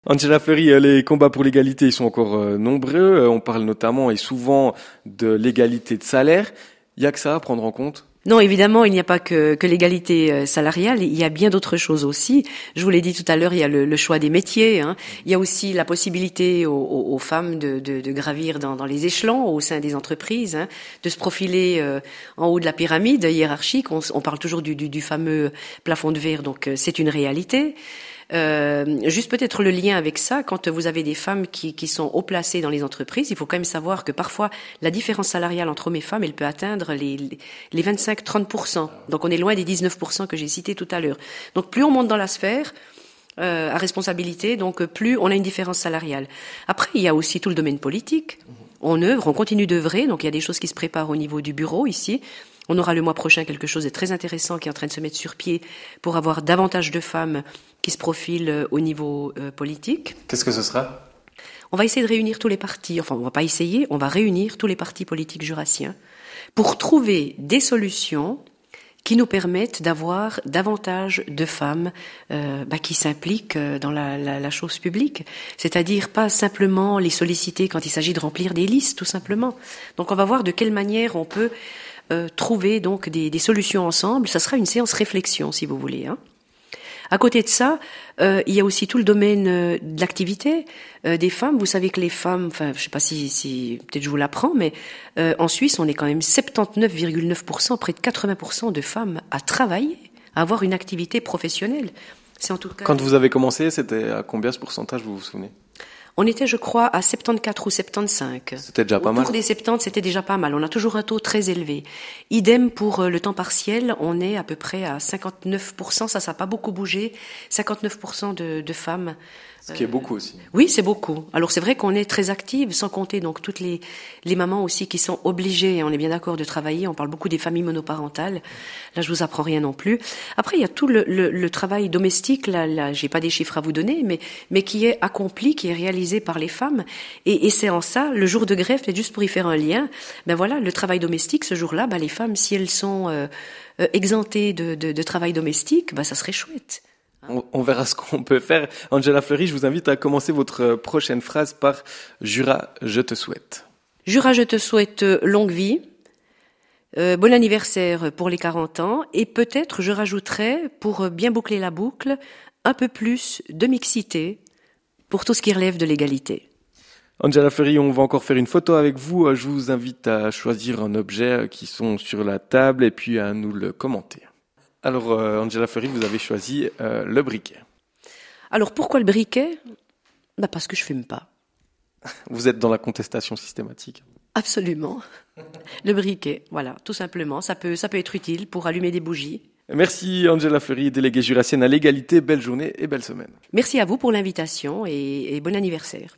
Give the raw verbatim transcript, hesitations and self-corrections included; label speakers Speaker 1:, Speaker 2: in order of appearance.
Speaker 1: Angela Fleury, les combats pour l'égalité ils sont encore euh, nombreux. On parle notamment et souvent de l'égalité de salaire. Il y a que ça à prendre en compte?
Speaker 2: Non, évidemment, il n'y a pas que, que l'égalité salariale, il y a bien d'autres choses aussi. Je vous l'ai dit tout à l'heure, il y a le, le choix des métiers, hein. Il y a aussi la possibilité aux, aux, aux femmes de, de, de gravir dans, dans les échelons au sein des entreprises, hein, de se profiler euh, en haut de la pyramide hiérarchique. On, on parle toujours du, du, du fameux plafond de verre, donc euh, c'est une réalité. Euh, juste peut-être le lien avec ça, quand vous avez des femmes qui, qui sont haut placées dans les entreprises, il faut quand même savoir que parfois la différence salariale entre hommes et femmes, elle peut atteindre les, les vingt-cinq à trente pour cent. Donc on est loin des dix-neuf pour cent que j'ai cités tout à l'heure. Donc plus on monte dans la sphère euh, à responsabilité, donc plus on a une différence salariale. Après, il y a aussi tout le domaine politique. On œuvre, on continue d'œuvrer, donc il y a des choses qui se préparent au niveau du bureau ici. On aura le mois prochain quelque chose de très intéressant qui est en train de se mettre sur pied pour avoir davantage de femmes qui se profilent au niveau euh, politique.
Speaker 1: Qu'est-ce que ce sera?
Speaker 2: On va essayer de réunir tous les partis, enfin on va pas essayer, on va réunir tous les partis politiques jurassiens pour trouver des solutions qui nous permettent d'avoir davantage de femmes euh, bah, qui s'impliquent dans la, la, la chose publique. C'est-à-dire pas simplement les solliciter quand il s'agit de remplir des listes, tout simplement. Donc on va voir de quelle manière on peut euh, trouver donc des, des solutions ensemble. Ça sera une séance réflexion, si vous voulez, hein. À côté de ça, euh, il y a aussi tout le domaine euh, de l'activité euh, des femmes. Vous savez que les femmes, enfin, je sais pas si, si peut-être je vous l'apprends, mais euh, en Suisse, on est quand même soixante-dix-neuf virgule neuf pour cent, près de quatre-vingts pour cent de femmes à travailler, à avoir une activité professionnelle. C'est en tout cas.
Speaker 1: Quand vous avez commencé, c'était à combien ce pourcentage, vous vous souvenez?
Speaker 2: On était, je crois, à soixante-quatorze ou soixante-quinze.
Speaker 1: C'était déjà pas mal.
Speaker 2: Autour des soixante-dix, c'était déjà pas mal. On a toujours un taux très élevé. Idem pour le temps partiel, on est à peu près à cinquante-neuf pour cent. Ça, ça n'a pas beaucoup bougé. cinquante-neuf pour cent de, de femmes.
Speaker 1: Ce qui est beaucoup aussi.
Speaker 2: Oui, c'est beaucoup. Alors c'est vrai qu'on est très active, sans compter donc toutes les les mamans aussi qui sont obligées, on est bien d'accord, de travailler. On parle beaucoup des familles monoparentales. Là, je vous apprends rien non plus. Après, il y a tout le, le, le travail domestique. Là, là, j'ai pas des chiffres à vous donner, mais mais qui est accompli, qui est réalisé par les femmes. Et, et c'est en ça, le jour de grève, c'est juste pour y faire un lien. Ben voilà, le travail domestique, ce jour-là, ben les femmes, si elles sont euh, euh, exemptées de, de, de travail domestique, ben ça serait chouette.
Speaker 1: On, on verra ce qu'on peut faire. Angela Fleury, je vous invite à commencer votre prochaine phrase par « Jura, je te souhaite ».
Speaker 2: Jura, je te souhaite longue vie, euh, bon anniversaire pour les quarante ans, et peut-être je rajouterai, pour bien boucler la boucle, un peu plus de mixité pour tout ce qui relève de l'égalité.
Speaker 1: Angela Fleury, on va encore faire une photo avec vous. Je vous invite à choisir un objet qui sont sur la table et puis à nous le commenter. Alors, euh, Angela Fleury, vous avez choisi euh, le briquet.
Speaker 2: Alors, pourquoi le briquet? Bah parce que je fume pas.
Speaker 1: Vous êtes dans la contestation systématique.
Speaker 2: Absolument. Le briquet, voilà, tout simplement. Ça peut, ça peut être utile pour allumer des bougies.
Speaker 1: Merci Angela Fleury, déléguée jurassienne à l'égalité. Belle journée et belle semaine.
Speaker 2: Merci à vous pour l'invitation et, et bon anniversaire.